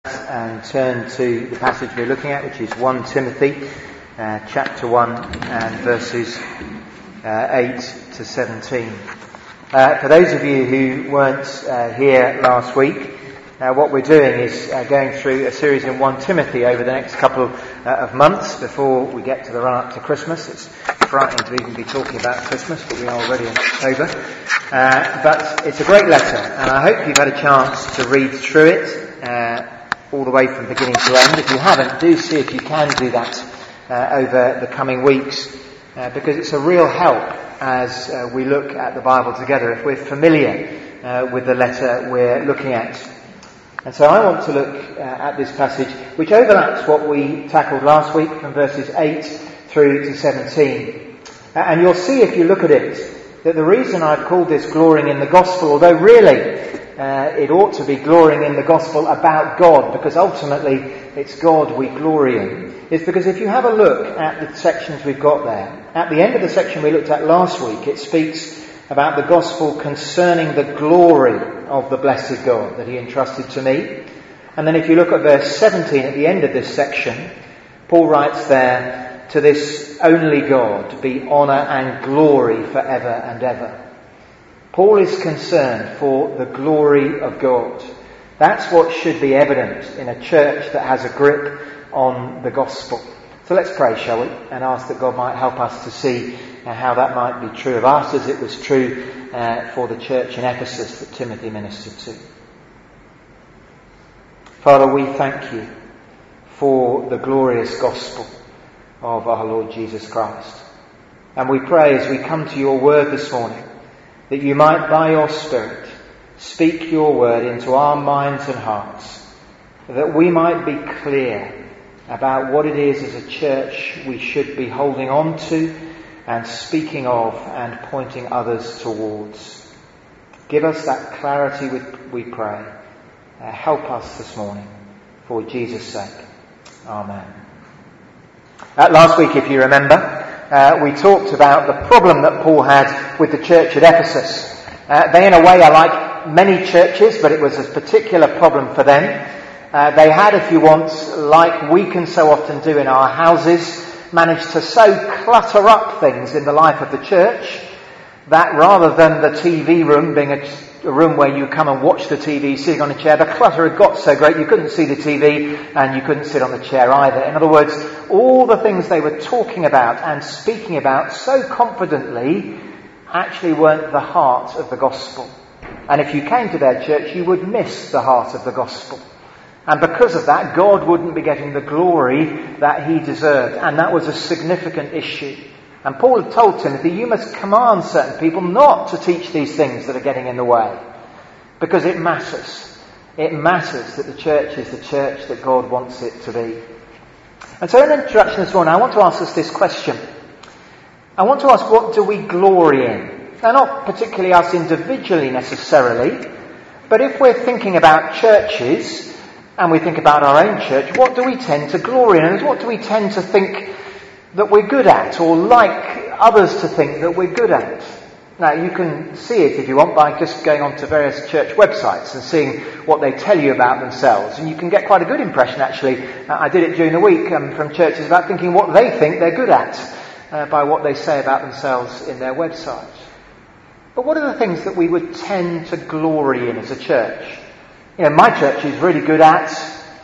And turn to the passage we're looking at, which is 1 Timothy chapter 1 and verses 8 to 17. For those of you who weren't here last week, what we're doing is going through a series in 1 Timothy over the next couple of months before we get to the run-up to Christmas. It's frightening to even be talking about Christmas, but we are already in October. But it's a great letter, and I hope you've had a chance to read through it all the way from beginning to end. If you haven't, do see if you can do that over the coming weeks, because it's a real help as we look at the Bible together, if we're familiar with the letter we're looking at. And so I want to look at this passage, which overlaps what we tackled last week from verses 8 through to 17. And you'll see if you look at it, that the reason I've called this glorying in the gospel, although really it ought to be glorying in the gospel about God, because ultimately it's God we glory in, is because if you have a look at the sections we've got there, at the end of the section we looked at last week, it speaks about the gospel concerning the glory of the blessed God that he entrusted to me. And then if you look at verse 17 at the end of this section, Paul writes there, "To this only God be honour and glory forever and ever." Paul is concerned for the glory of God. That's what should be evident in a church that has a grip on the gospel. So let's pray, shall we, and ask that God might help us to see how that might be true of us as it was true for the church in Ephesus that Timothy ministered to. Father, we thank you for the glorious gospel of our Lord Jesus Christ. And we pray as we come to your word this morning, that you might by your Spirit speak your word into our minds and hearts, that we might be clear about what it is as a church we should be holding on to and speaking of and pointing others towards. Give us that clarity, we pray. Help us this morning for Jesus' sake. Amen. Last week, if you remember, we talked about the problem that Paul had with the church at Ephesus. They in a way are like many churches, but it was a particular problem for them. They had, if you want, like we can so often do in our houses, managed to so clutter up things in the life of the church that rather than the TV room being a room where you come and watch the TV sitting on a chair, the clutter had got so great you couldn't see the TV and you couldn't sit on the chair either. In other words, all the things they were talking about and speaking about so confidently actually weren't the heart of the gospel. And if you came to their church, you would miss the heart of the gospel. And because of that, God wouldn't be getting the glory that he deserved. And that was a significant issue. And Paul had told Timothy, you must command certain people not to teach these things that are getting in the way. Because it matters. It matters that the church is the church that God wants it to be. And so in the introduction this morning, I want to ask us this question. I want to ask, what do we glory in? Now, not particularly us individually necessarily, but if we're thinking about churches and we think about our own church, what do we tend to glory in? And what do we tend to think that we're good at, or like others to think that we're good at? Now, you can see it if you want by just going on to various church websites and seeing what they tell you about themselves. And you can get quite a good impression, actually. I did it during the week from churches about thinking what they think they're good at by what they say about themselves in their website. But what are the things that we would tend to glory in as a church? You know, my church is really good at,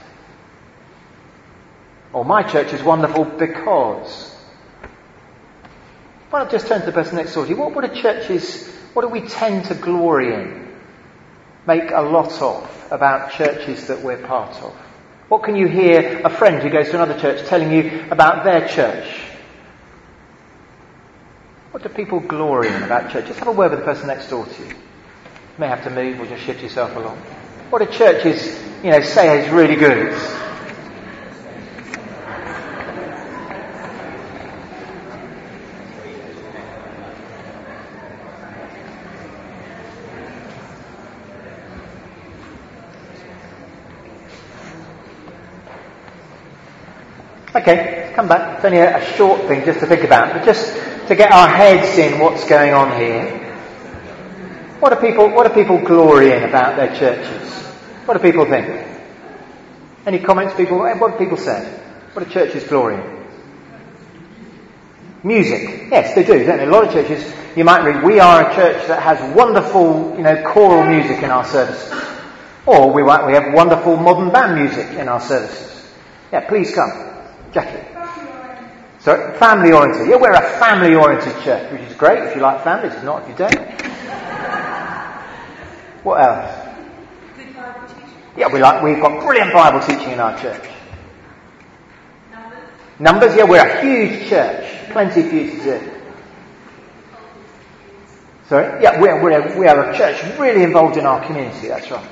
or my church is wonderful because. Why not just turn to the person next door to you? What do we tend to glory in? Make a lot of about churches that we're part of. What can you hear a friend who goes to another church telling you about their church? What do people glory in about church? Just have a word with the person next door to you. You may have to move or just shift yourself along. What do churches, say is really good? Okay, come back. It's only a short thing just to think about, but just to get our heads in what's going on here. What do people glory in about their churches? What do people think? Any comments, people? What have people said? What are churches glory in? Music. Yes, they do, don't they? A lot of churches, you might read, we are a church that has wonderful, choral music in our services. Or we have wonderful modern band music in our services. Yeah, please come. Jackie. Sorry, family-oriented. Yeah, we're a family-oriented church, which is great if you like families. If not, if you don't. What else? Good Bible teaching. Yeah, we've got brilliant Bible teaching in our church. Numbers? Yeah, we're a huge church. Plenty for you to do. Sorry? Yeah, we are a church really involved in our community, that's right.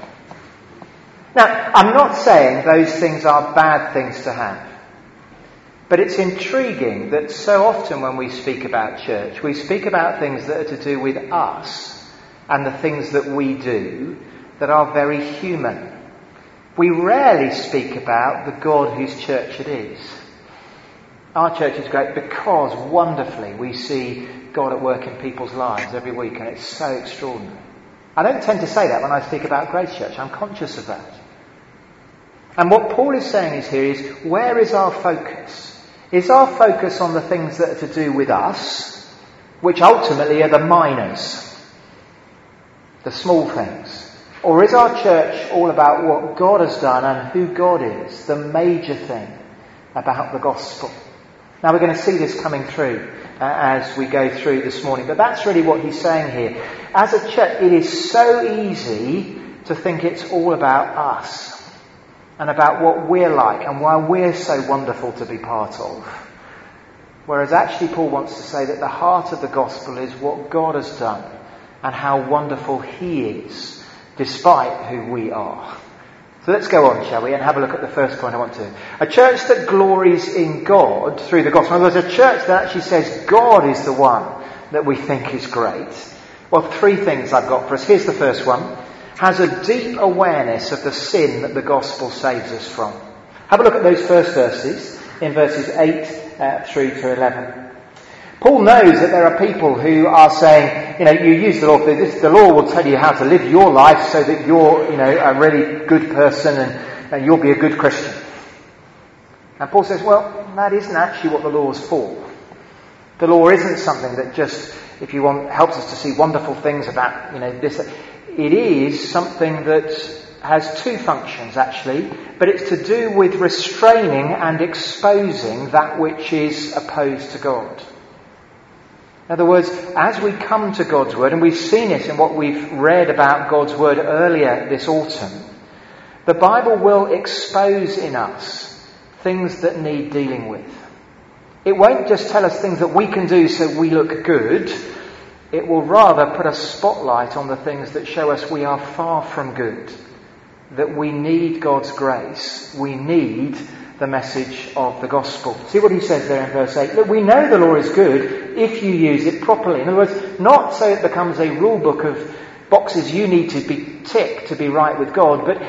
Now, I'm not saying those things are bad things to have. But it's intriguing that so often when we speak about church, we speak about things that are to do with us and the things that we do that are very human. We rarely speak about the God whose church it is. Our church is great because wonderfully we see God at work in people's lives every week, and it's so extraordinary. I don't tend to say that when I speak about Grace Church. I'm conscious of that. And what Paul is saying is where is our focus? Is our focus on the things that are to do with us, which ultimately are the minors, the small things? Or is our church all about what God has done and who God is, the major thing about the gospel? Now we're going to see this coming through as we go through this morning. But that's really what he's saying here. As a church, it is so easy to think it's all about us and about what we're like and why we're so wonderful to be part of. Whereas actually Paul wants to say that the heart of the gospel is what God has done and how wonderful he is, despite who we are. So let's go on, shall we, and have a look at the first point I want to. A church that glories in God through the gospel. In other words, a church that actually says God is the one that we think is great. Well, three things I've got for us. Here's the first one. Has a deep awareness of the sin that the gospel saves us from. Have a look at those first verses, in verses 8 through to 11. Paul knows that there are people who are saying, you use the law for this. The law will tell you how to live your life so that you're, a really good person and you'll be a good Christian. And Paul says, well, that isn't actually what the law is for. The law isn't something that just, if you want, helps us to see wonderful things about, this. It is something that has two functions, actually, but it's to do with restraining and exposing that which is opposed to God. In other words, as we come to God's Word, and we've seen it in what we've read about God's Word earlier this autumn, the Bible will expose in us things that need dealing with. It won't just tell us things that we can do so we look good. It will rather put a spotlight on the things that show us we are far from good, that we need God's grace, we need the message of the gospel. See what he says there in verse 8. Look, we know the law is good if you use it properly. In other words, not so it becomes a rule book of boxes you need to be ticked to be right with God, but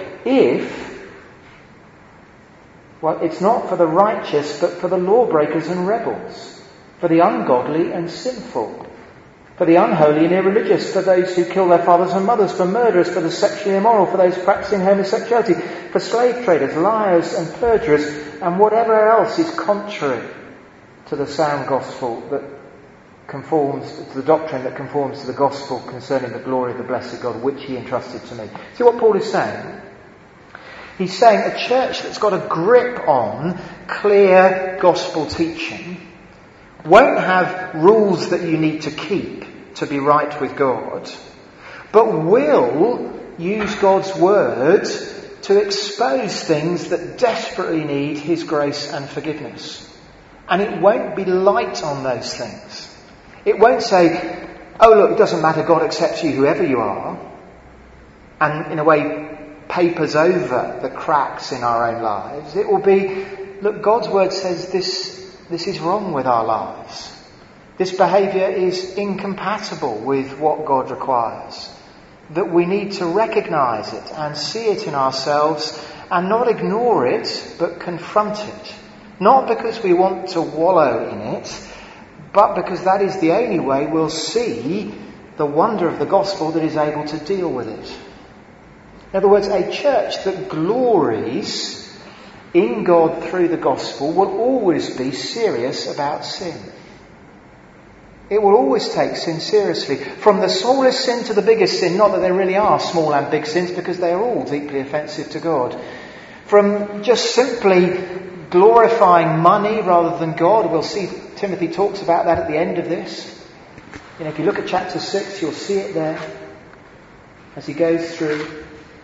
it's not for the righteous, but for the lawbreakers and rebels, for the ungodly and sinful, for the unholy and irreligious, for those who kill their fathers and mothers, for murderers, for the sexually immoral, for those practicing homosexuality, for slave traders, liars and perjurers, and whatever else is contrary to the sound gospel that conforms to the doctrine that conforms to the gospel concerning the glory of the blessed God, which he entrusted to me. See what Paul is saying? He's saying a church that's got a grip on clear gospel teaching won't have rules that you need to keep to be right with God, but will use God's word to expose things that desperately need his grace and forgiveness. And it won't be light on those things. It won't say, oh look, it doesn't matter, God accepts you whoever you are, and in a way papers over the cracks in our own lives. It will be, look, God's word says this is wrong with our lives. This behaviour is incompatible with what God requires. That we need to recognise it and see it in ourselves and not ignore it, but confront it. Not because we want to wallow in it, but because that is the only way we'll see the wonder of the gospel that is able to deal with it. In other words, a church that glories in God through the gospel will always be serious about sin. It will always take sin seriously. From the smallest sin to the biggest sin, not that there really are small and big sins, because they are all deeply offensive to God. From just simply glorifying money rather than God, we'll see Timothy talks about that at the end of this. If you look at chapter 6, you'll see it there as he goes through.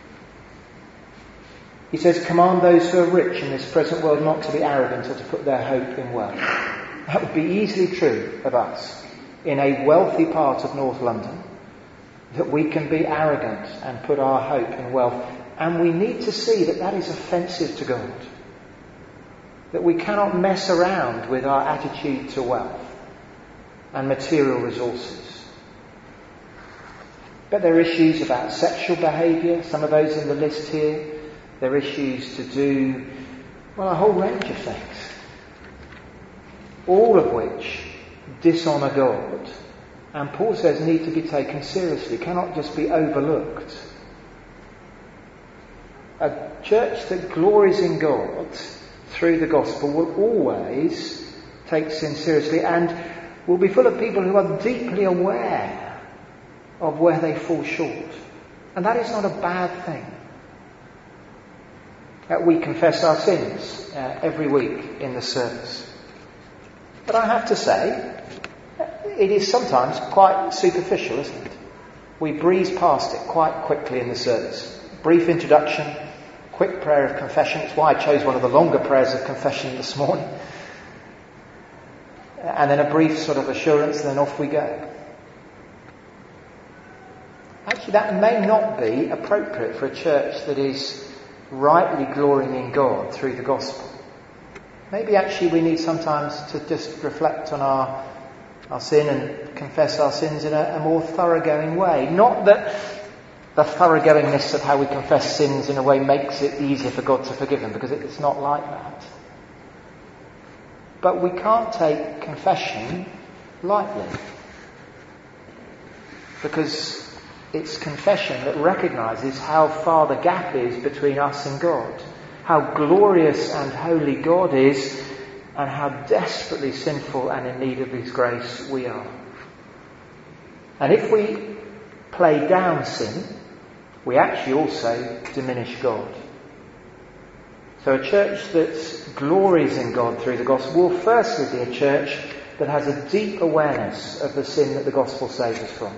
He says, command those who are rich in this present world not to be arrogant or to put their hope in wealth. That would be easily true of us in a wealthy part of North London, that we can be arrogant and put our hope in wealth. And we need to see that that is offensive to God. That we cannot mess around with our attitude to wealth and material resources. But there are issues about sexual behaviour, some of those in the list here. There are issues to do, a whole range of things. All of which dishonour God. And Paul says need to be taken seriously, cannot just be overlooked. A church that glories in God through the gospel will always take sin seriously and will be full of people who are deeply aware of where they fall short. And that is not a bad thing. We confess our sins every week in the service. But I have to say, it is sometimes quite superficial, isn't it? We breeze past it quite quickly in the service. Brief introduction, quick prayer of confession. It's why I chose one of the longer prayers of confession this morning. And then a brief sort of assurance, and then off we go. Actually, that may not be appropriate for a church that is rightly glorying in God through the gospel. Maybe actually we need sometimes to just reflect on our sin and confess our sins in a more thoroughgoing way. Not that the thoroughgoingness of how we confess sins in a way makes it easier for God to forgive them, because it's not like that. But we can't take confession lightly, because it's confession that recognises how far the gap is between us and God, how glorious and holy God is, and how desperately sinful and in need of His grace we are. And if we play down sin, we actually also diminish God. So a church that glories in God through the gospel will firstly be a church that has a deep awareness of the sin that the gospel saves us from.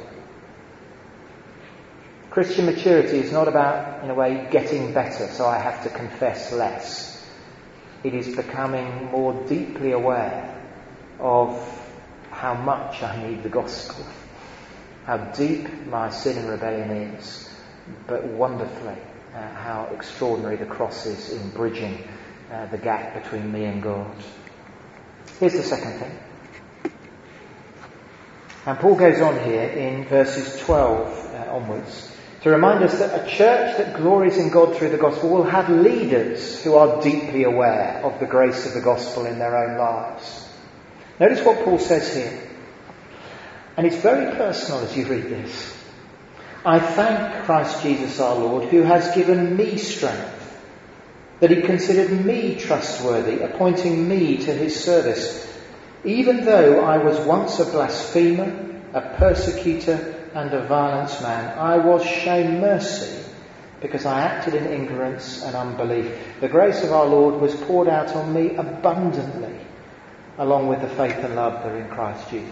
Christian maturity is not about, in a way, getting better, so I have to confess less. It is becoming more deeply aware of how much I need the gospel, how deep my sin and rebellion is, but wonderfully how extraordinary the cross is in bridging the gap between me and God. Here's the second thing. And Paul goes on here in verses 12 onwards to remind us that a church that glories in God through the gospel will have leaders who are deeply aware of the grace of the gospel in their own lives. Notice what Paul says here. And it's very personal as you read this. I thank Christ Jesus our Lord, who has given me strength, that He considered me trustworthy, appointing me to His service, even though I was once a blasphemer, a persecutor, and a violence man. I was shown mercy because I acted in ignorance and unbelief. The grace of our Lord was poured out on me abundantly, along with the faith and love that are in Christ Jesus.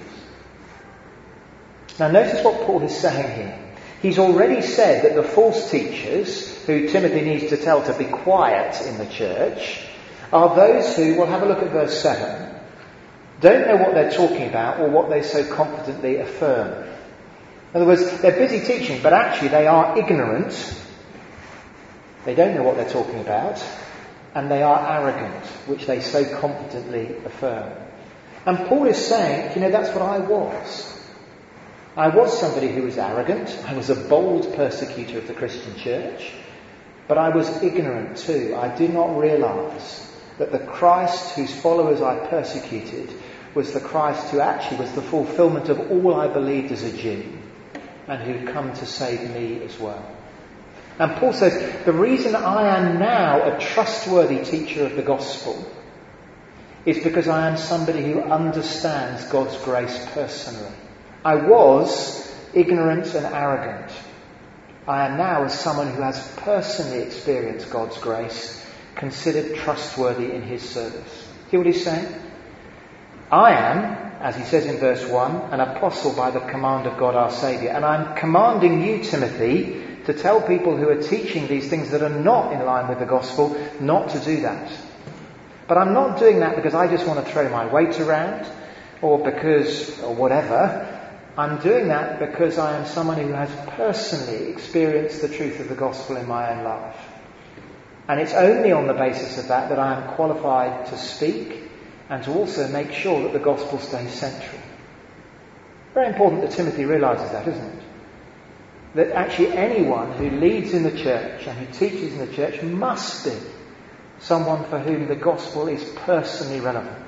Now notice what Paul is saying here. He's already said that the false teachers, who Timothy needs to tell to be quiet in the church, are those who, we'll have a look at verse 7, don't know what they're talking about or what they so confidently affirm. In other words, they're busy teaching, but actually they are ignorant. They don't know what they're talking about. And they are arrogant, which they so confidently affirm. And Paul is saying, that's what I was. I was somebody who was arrogant. I was a bold persecutor of the Christian church. But I was ignorant too. I did not realise that the Christ whose followers I persecuted was the Christ who actually was the fulfilment of all I believed as a Jew, and who'd come to save me as well. And Paul says, the reason I am now a trustworthy teacher of the gospel is because I am somebody who understands God's grace personally. I was ignorant and arrogant. I am now as someone who has personally experienced God's grace, considered trustworthy in his service. See what he's saying? I am, as he says in verse 1, an apostle by the command of God our Saviour. And I'm commanding you, Timothy, to tell people who are teaching these things that are not in line with the gospel not to do that. But I'm not doing that because I just want to throw my weight around or whatever. I'm doing that because I am someone who has personally experienced the truth of the gospel in my own life. And it's only on the basis of that I am qualified to speak and to also make sure that the gospel stays central. Very important that Timothy realises that, isn't it? That actually anyone who leads in the church and who teaches in the church must be someone for whom the gospel is personally relevant,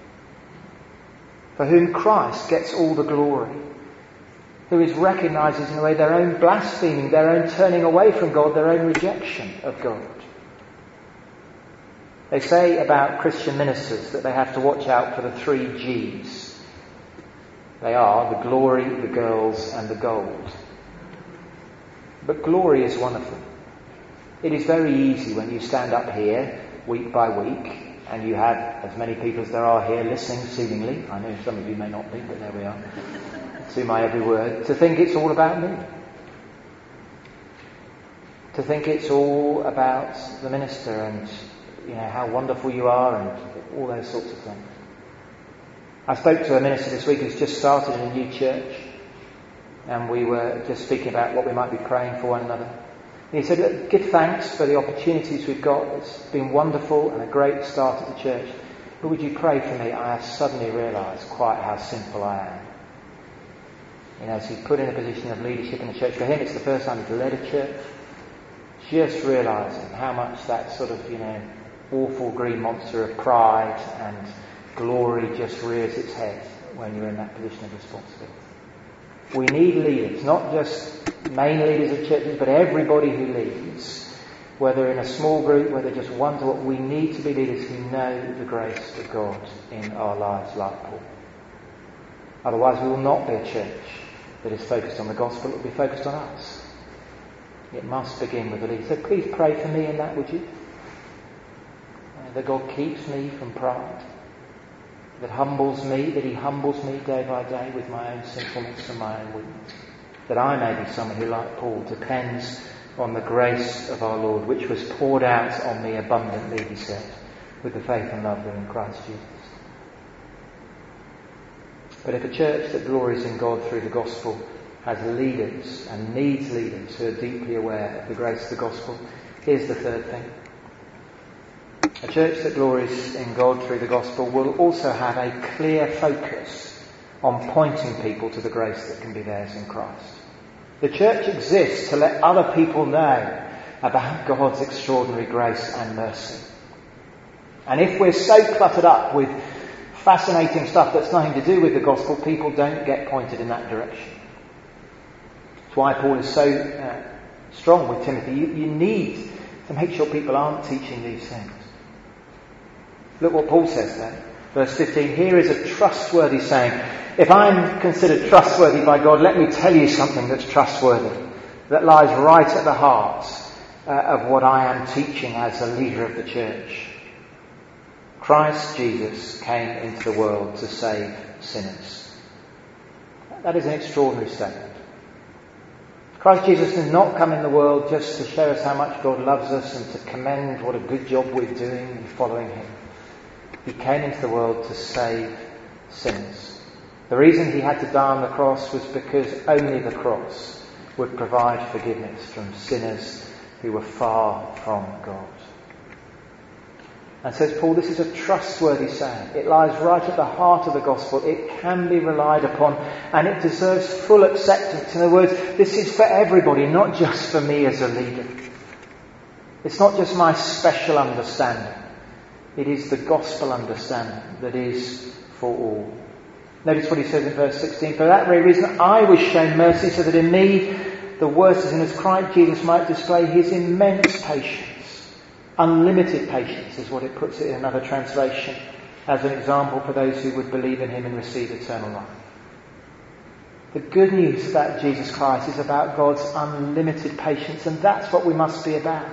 for whom Christ gets all the glory, who is recognises in a way their own blaspheming, their own turning away from God, their own rejection of God. They say about Christian ministers that they have to watch out for the 3 G's. They are the glory, the girls and the gold. But glory is one of them. It is very easy when you stand up here week by week and you have as many people as there are here listening seemingly, I know some of you may not be, but there we are, to my every word, to think it's all about me. To think it's all about the minister and how wonderful you are and all those sorts of things. I spoke to a minister this week who's just started in a new church, and we were just speaking about what we might be praying for one another. And he said, "Look, give thanks for the opportunities we've got. It's been wonderful and a great start at the church. But would you pray for me? I have suddenly realised quite how sinful I am." As he's put in a position of leadership in the church, for him it's the first time he's led a church. Just realising how much that sort of, awful green monster of pride and glory just rears its head when you're in that position of responsibility. We need leaders, not just main leaders of churches, but everybody who leads, whether in a small group, whether just one to one. We need to be leaders who know the grace of God in our lives like Paul. Otherwise we will not be a church that is focused on the gospel. It will be focused on us. It must begin with the leader. So please pray for me in that, would you? That God keeps me from pride. That He humbles me day by day with my own sinfulness and my own weakness. That I may be someone who, like Paul, depends on the grace of our Lord, which was poured out on me abundantly, he said, with the faith and love that in Christ Jesus. But if a church that glories in God through the gospel has leaders and needs leaders who are deeply aware of the grace of the gospel, here's the third thing. A church that glories in God through the gospel will also have a clear focus on pointing people to the grace that can be theirs in Christ. The church exists to let other people know about God's extraordinary grace and mercy. And if we're so cluttered up with fascinating stuff that's nothing to do with the gospel, people don't get pointed in that direction. That's why Paul is so strong with Timothy. You need to make sure people aren't teaching these things. Look what Paul says there. Verse 15, here is a trustworthy saying. If I'm considered trustworthy by God, let me tell you something that's trustworthy, that lies right at the heart of what I am teaching as a leader of the church. Christ Jesus came into the world to save sinners. That is an extraordinary statement. Christ Jesus did not come in the world just to show us how much God loves us and to commend what a good job we're doing in following Him. He came into the world to save sinners. The reason He had to die on the cross was because only the cross would provide forgiveness from sinners who were far from God. And says Paul, this is a trustworthy saying. It lies right at the heart of the gospel. It can be relied upon and it deserves full acceptance. In other words, this is for everybody, not just for me as a leader. It's not just my special understanding. It is the gospel understanding that is for all. Notice what he says in verse 16. For that very reason I was shown mercy, so that in me the worst is in us, Christ Jesus might display his immense patience. Unlimited patience is what it puts it in another translation, as an example for those who would believe in him and receive eternal life. The good news about Jesus Christ is about God's unlimited patience, and that's what we must be about.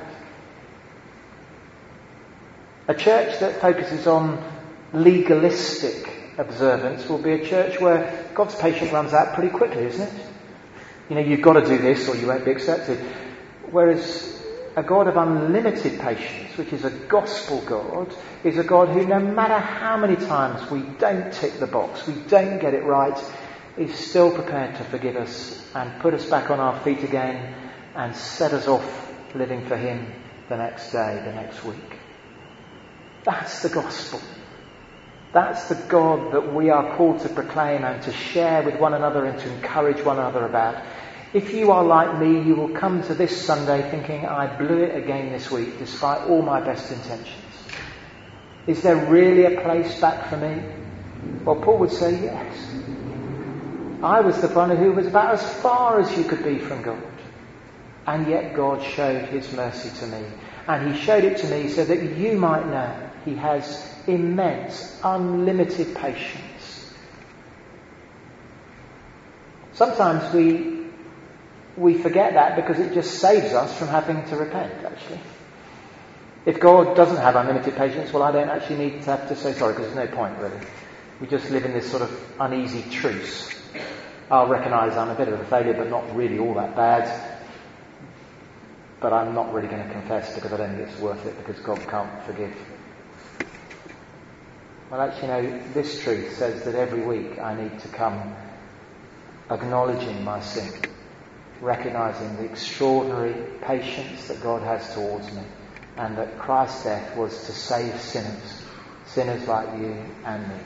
A church that focuses on legalistic observance will be a church where God's patience runs out pretty quickly, isn't it? You've got to do this or you won't be accepted. Whereas a God of unlimited patience, which is a gospel God, is a God who, no matter how many times we don't tick the box, we don't get it right, is still prepared to forgive us and put us back on our feet again and set us off living for him the next day, the next week. That's the gospel. That's the God that we are called to proclaim and to share with one another and to encourage one another about. If you are like me, you will come to this Sunday thinking, I blew it again this week despite all my best intentions. Is there really a place back for me? Well, Paul would say yes. I was the one who was about as far as you could be from God. And yet God showed his mercy to me. And he showed it to me so that you might know he has immense, unlimited patience. Sometimes we forget that because it just saves us from having to repent, actually. If God doesn't have unlimited patience, well, I don't actually need to have to say sorry because there's no point, really. We just live in this sort of uneasy truce. I'll recognise I'm a bit of a failure, but not really all that bad. But I'm not really going to confess because I don't think it's worth it because God can't forgive. Well, actually, this truth says that every week I need to come acknowledging my sin, recognising the extraordinary patience that God has towards me, and that Christ's death was to save sinners like you and me.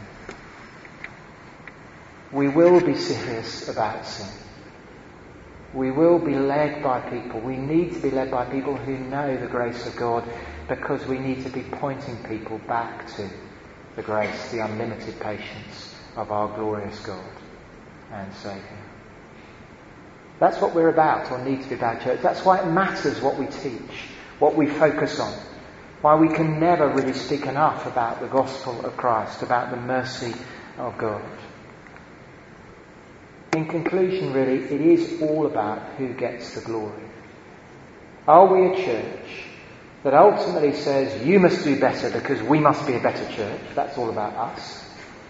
We will be serious about sin. We will be led by people. We need to be led by people who know the grace of God, because we need to be pointing people back to the grace, the unlimited patience of our glorious God and Saviour. That's what we're about, or need to be about, church. That's why it matters what we teach, what we focus on, why we can never really speak enough about the gospel of Christ, about the mercy of God. In conclusion, really, it is all about who gets the glory. Are we a church that ultimately says, you must do better because we must be a better church? That's all about us.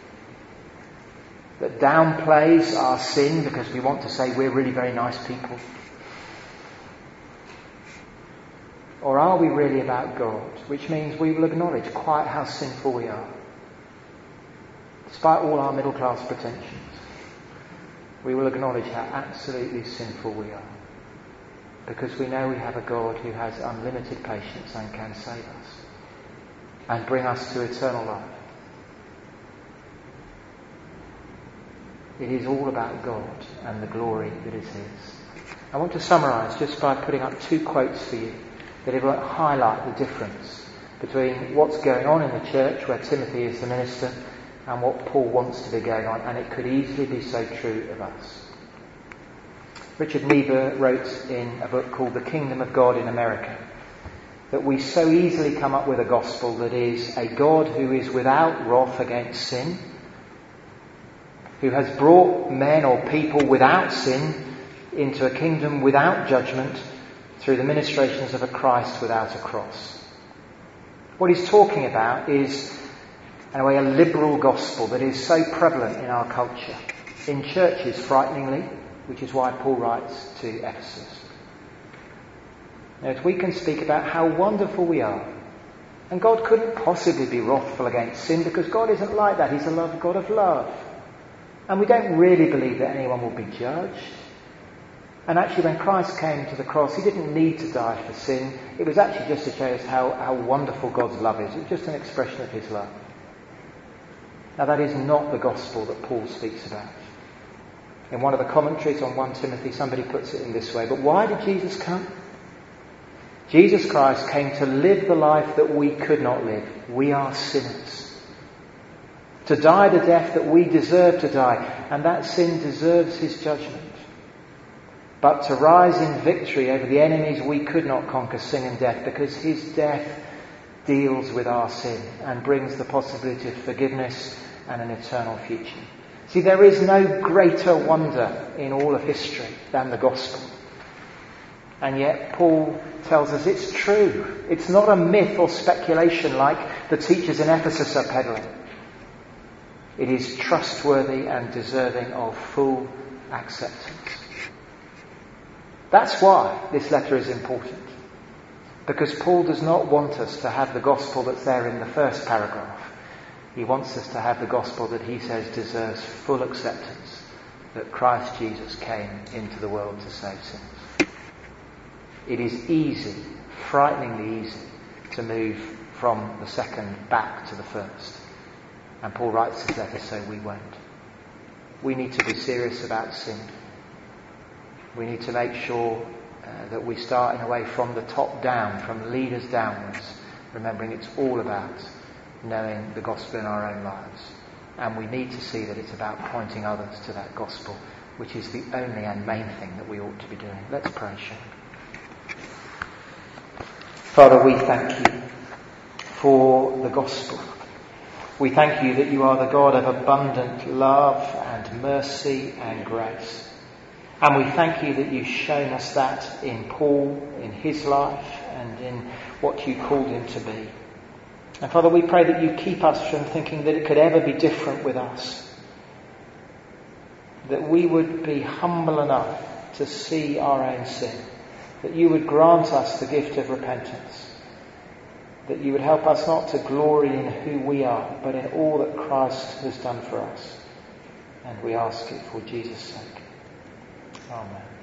That downplays our sin because we want to say we're really very nice people? Or are we really about God, which means we will acknowledge quite how sinful we are, despite all our middle class pretensions? We will acknowledge how absolutely sinful we are, because we know we have a God who has unlimited patience and can save us and bring us to eternal life. It is all about God and the glory that is his. I want to summarise just by putting up two quotes for you that will highlight the difference between what's going on in the church where Timothy is the minister and what Paul wants to be going on, and it could easily be so true of us. Richard Niebuhr wrote in a book called The Kingdom of God in America that we so easily come up with a gospel that is a God who is without wrath against sin, who has brought men or people without sin into a kingdom without judgment through the ministrations of a Christ without a cross. What he's talking about is, in a way, a liberal gospel that is so prevalent in our culture, in churches frighteningly, which is why Paul writes to Ephesus. Now, if we can speak about how wonderful we are, and God couldn't possibly be wrathful against sin because God isn't like that. He's a God of love. And we don't really believe that anyone will be judged. And actually, when Christ came to the cross, he didn't need to die for sin. It was actually just to show us how wonderful God's love is. It was just an expression of his love. Now, that is not the gospel that Paul speaks about. In one of the commentaries on 1 Timothy, somebody puts it in this way. But why did Jesus come? Jesus Christ came to live the life that we could not live. We are sinners. To die the death that we deserve to die. And that sin deserves his judgment. but to rise in victory over the enemies we could not conquer, sin and death, because his death deals with our sin and brings the possibility of forgiveness and an eternal future. See, there is no greater wonder in all of history than the gospel. And yet Paul tells us it's true. It's not a myth or speculation like the teachers in Ephesus are peddling. It is trustworthy and deserving of full acceptance. That's why this letter is important. Because Paul does not want us to have the gospel that's there in the first paragraph. He wants us to have the gospel that he says deserves full acceptance, that Christ Jesus came into the world to save sinners. It is easy, frighteningly easy, to move from the second back to the first. And Paul writes this letter so we won't. We need to be serious about sin. We need to make sure that we start in a way from the top down, from leaders downwards, remembering it's all about knowing the gospel in our own lives. And we need to see that it's about pointing others to that gospel, which is the only and main thing that we ought to be doing. Let's pray, shall we? Father, we thank you for the gospel. We thank you that you are the God of abundant love and mercy and grace. And we thank you that you've shown us that in Paul, in his life, and in what you called him to be. And Father, we pray that you keep us from thinking that it could ever be different with us. That we would be humble enough to see our own sin. That you would grant us the gift of repentance. That you would help us not to glory in who we are, but in all that Christ has done for us. And we ask it for Jesus' sake. Amen.